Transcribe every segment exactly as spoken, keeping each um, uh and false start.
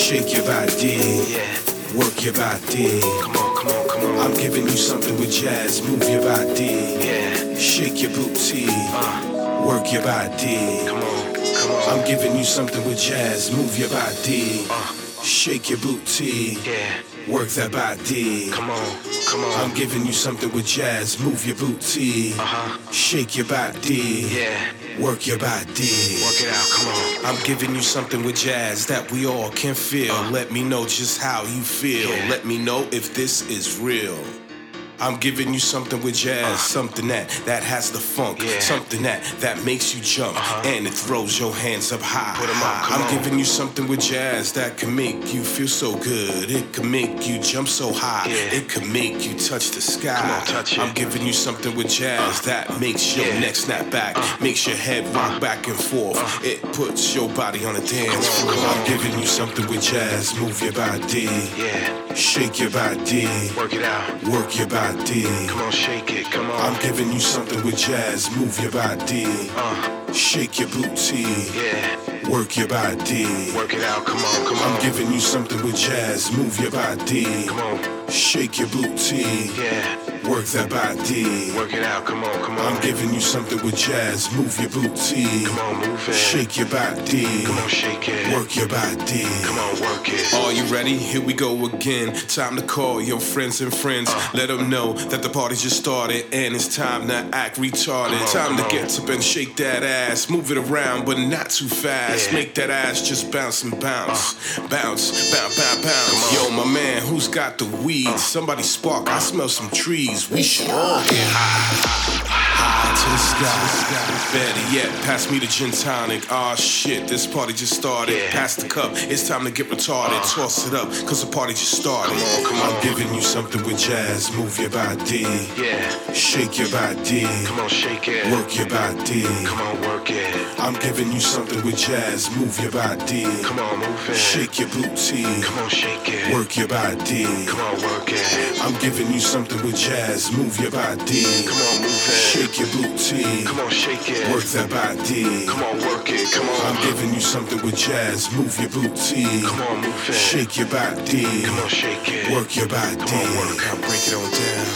Shake your body, Yeah. work your body. Come on, come on, come on. I'm giving you something with jazz. Move your body, Yeah. shake your booty, Uh. work your body. Come on, come on. I'm giving you something with jazz. Move your body, Uh. shake your booty, Yeah. work that body. Come on, come on. I'm giving you something with jazz. Move your booty, Uh-huh. shake your body, Yeah. work your body. Work it out, come on. I'm giving you something with jazz that we all can feel. Uh. Let me know just how you feel. Yeah. Let me know if this is real. I'm giving you something with jazz, Uh. something that that has the funk, Yeah. something that that makes you jump Uh-huh. and it throws your hands up high. Put 'em up, come I'm on. giving you something with jazz that can make you feel so good. It can make you jump so high. Yeah. It can make you touch the sky. Come on, touch it. I'm giving you something with jazz Uh. that makes your Yeah. neck snap back, Uh. makes your head rock Uh. back and forth. Uh. It puts your body on a dance Come on, floor. come on. I'm giving you something with jazz. Move your body, Yeah. shake your body, Work it out. work your body. Come on, shake it, come on. I'm giving you something with jazz. Move your body, Uh. shake your booty, Yeah. work your body. Work it out, come on, come on. I'm giving you something with jazz. Move your body, Come on. shake your booty, Yeah. work that body. Work it out, come on, come on. I'm giving you something with jazz. Move your booty, Come on, move it. shake your body, Come on, shake it. work your body. Come on, work it. Are you ready? Here we go again. Time to call your friends and friends. Uh. Let them know that the party just started and it's time to act retarded. Come on, time to come get up and shake that ass. Move it around, but not too fast. Yeah. Make that ass just bounce and bounce. Bounce, bounce, bounce, bounce. Come Yo, my man, who's got the weed? Somebody spark. I smell some trees. We should all get high. High to the sky. Better yet, pass me the gin tonic. Aw, shit, this party just started. Yeah. Pass the cup, it's time to get retarded. Uh. Toss it up, cause the party just started. Come on, come on. I'm giving you something with jazz. Move your body, Yeah. shake your body, Come on, shake it. work your body. Come on, work it. I'm giving you something with jazz. Move your body, Come on, move it. shake your booty, Come on, shake it. work your body. Come on, work it. I'm giving you something with jazz. Move your body, Come on, move it. shake your booty, Come on, shake it. work that body. Come on, work it. Come on. I'm giving you something with jazz. Move your booty, Come on, move it. shake your body, Come on, shake it. work your body. Come on, work. I'll break it on down.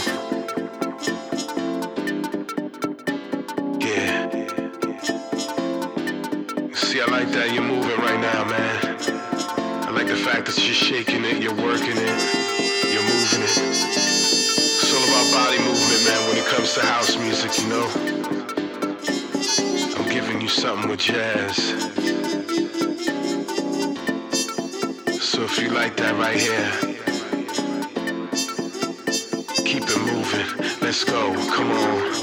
Yeah. See, I like that you're moving right now, man. I like the fact that you're shaking it, you're working it, you're moving it. It's all about body movement, man, when it comes to house music, you know? I'm giving you something with jazz. So if you like that right here, keep it moving. Let's go. Come on.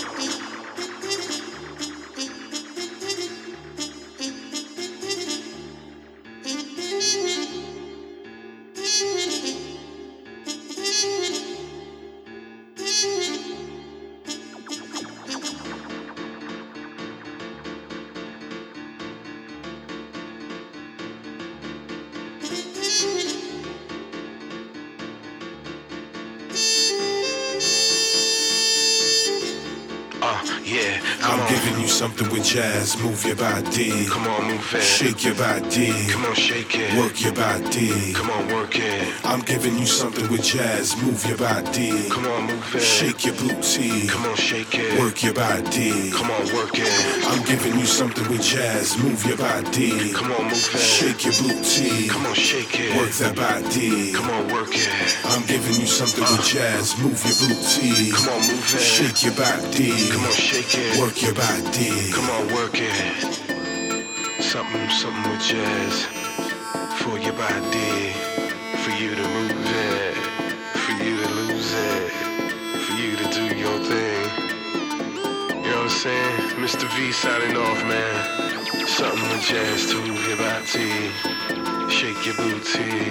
Uh, yeah, come I'm on. giving you something with jazz. Move your body, Come on, move it. shake your body, Come on, shake it. work your body. Come on, work it. I'm giving you something with jazz. Move your body, Come on, move it. shake your booty, Come on, shake it. work your body. Come on, work it. I'm giving you something with jazz. Move your body, Come on, move it. shake your booty, Come on, shake it. work that body. Come on, work it. I'm giving you something with jazz. Move your booty, Come on, move it. shake your body, Come on, shake it. work your body. Come on, work it. Something, something with jazz. For your body. For you to move it. For you to lose it. For you to do your thing. You know what I'm saying? Mister V signing off, man. Something with jazz to move your body. Shake your booty.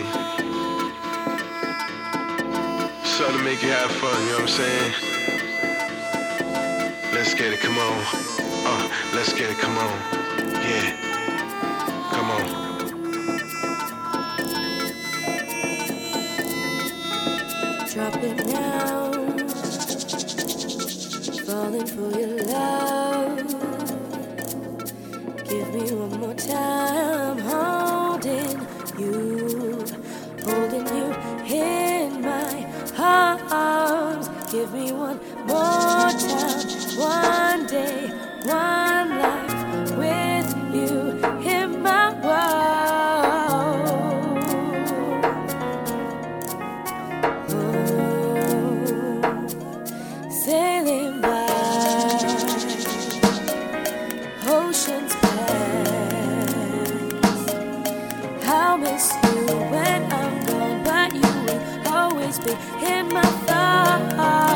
Something to make you have fun, you know what I'm saying? Let's get it, come on. Uh, let's get it, come on. Yeah. Come on. Drop it down, falling for your love. Give me one more time, holding you. holding you in my arms. Give me one more time, one day, one life with you in my world. Oh, sailing by oceans past. I'll miss you when I'm gone, but you will always be in my thoughts.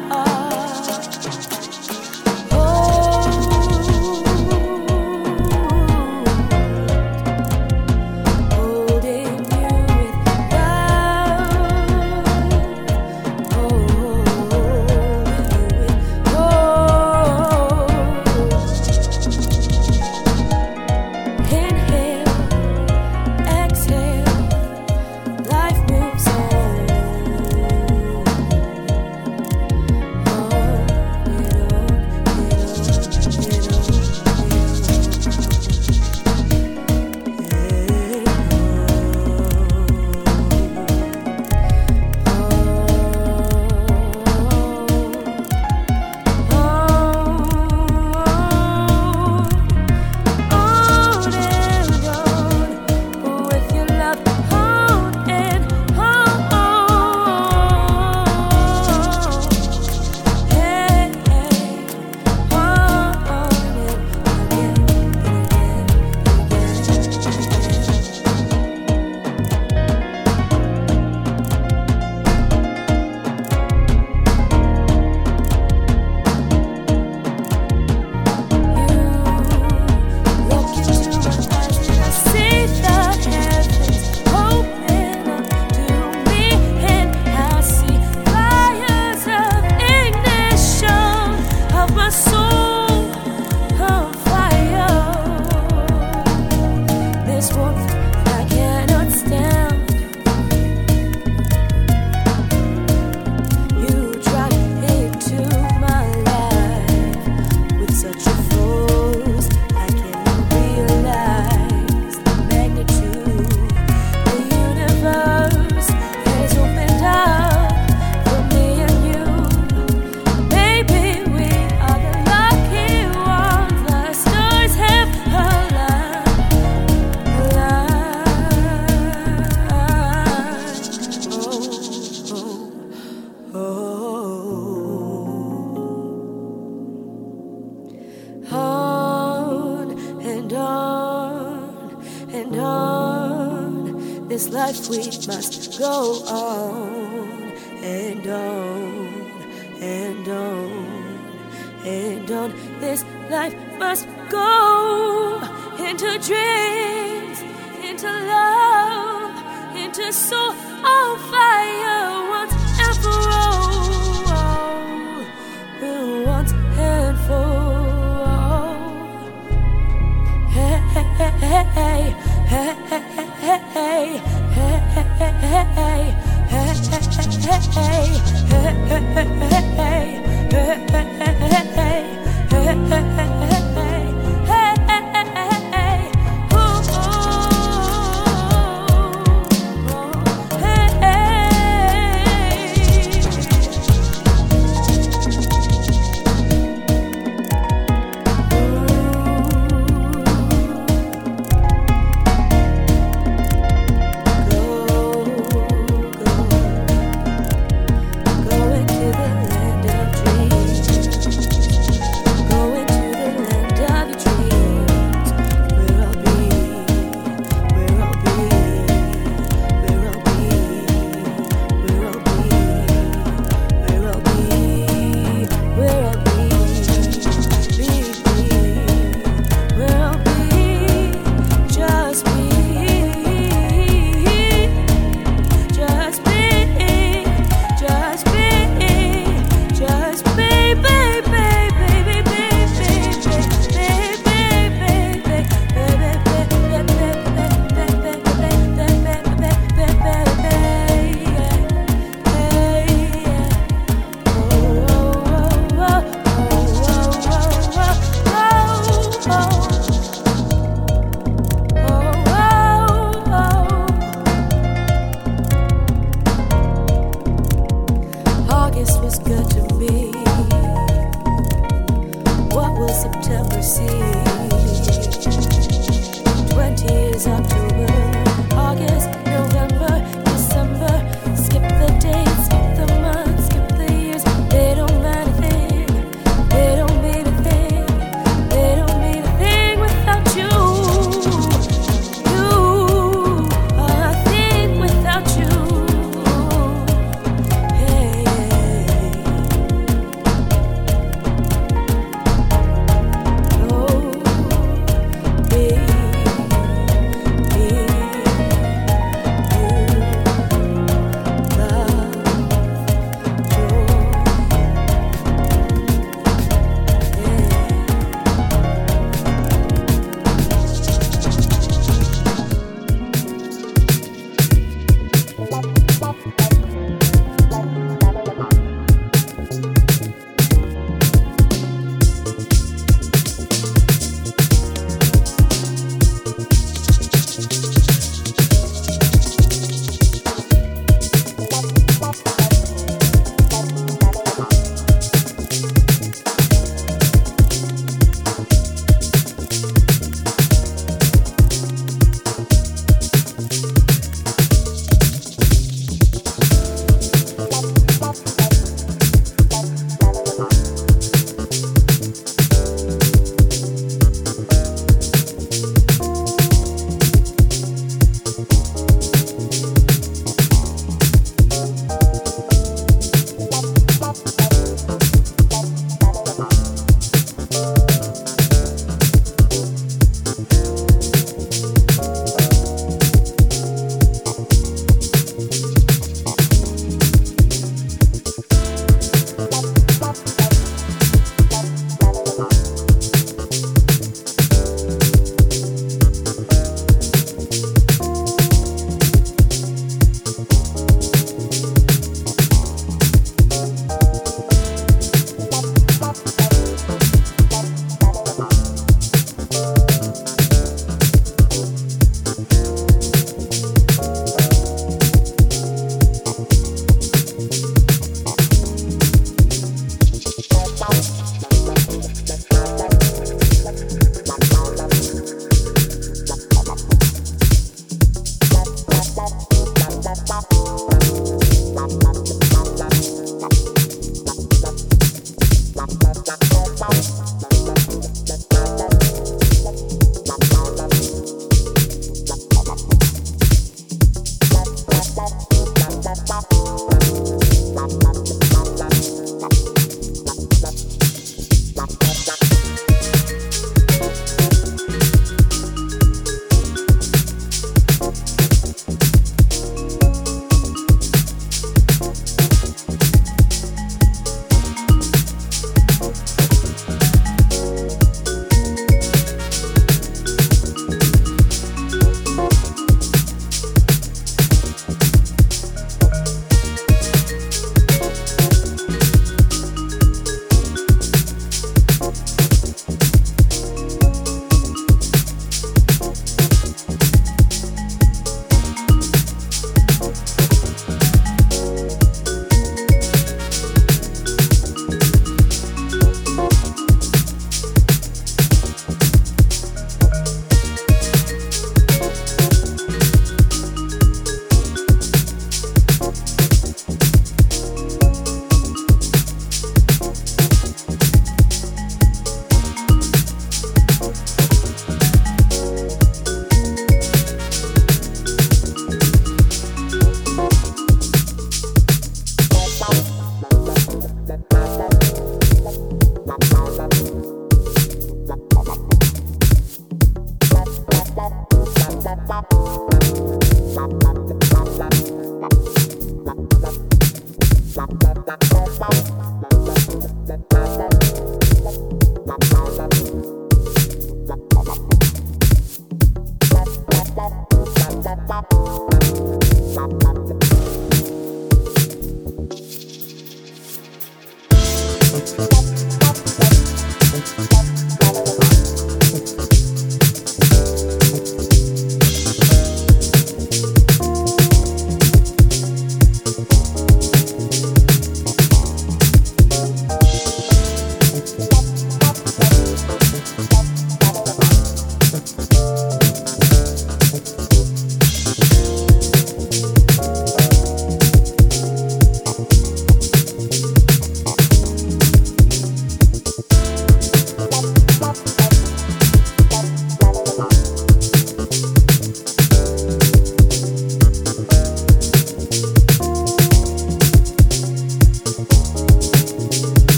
This life we must go on and on and on and on. This life must go into dreams, into love, into soul on fire once and for all, once and for all. Hey, hey, hey, hey. Hey, hey, hey, hey, hey, hey, hey, hey, go into the land of dreams.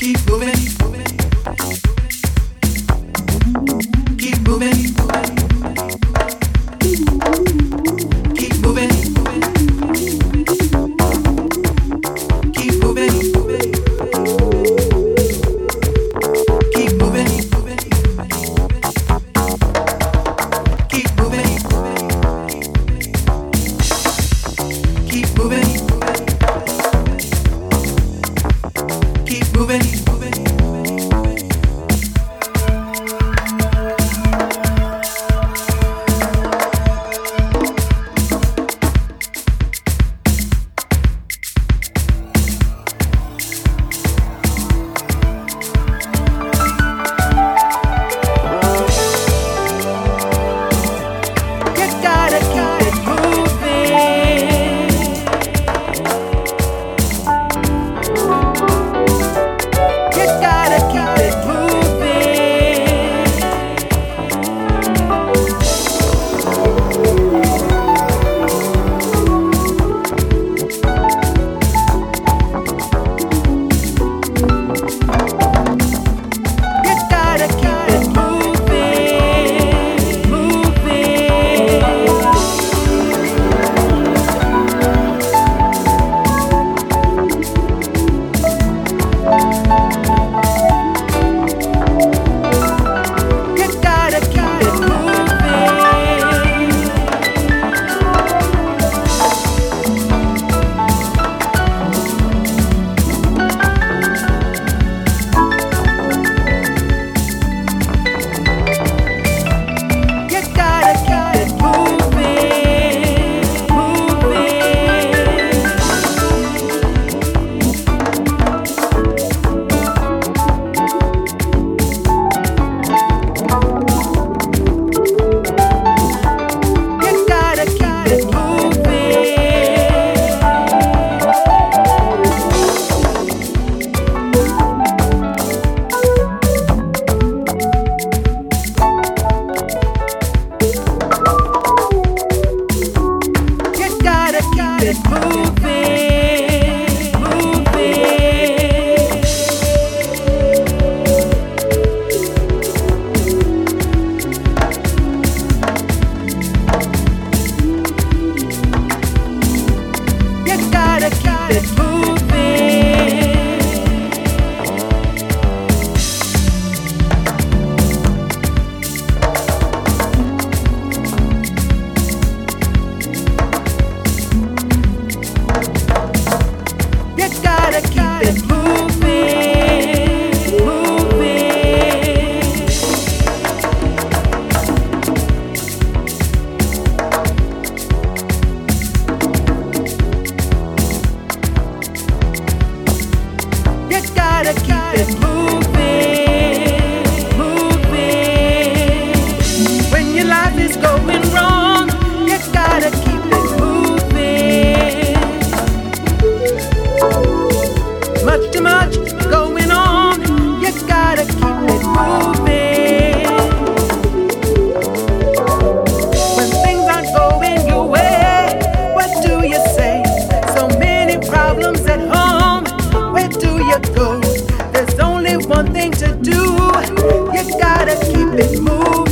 One thing to do, you gotta keep it moving.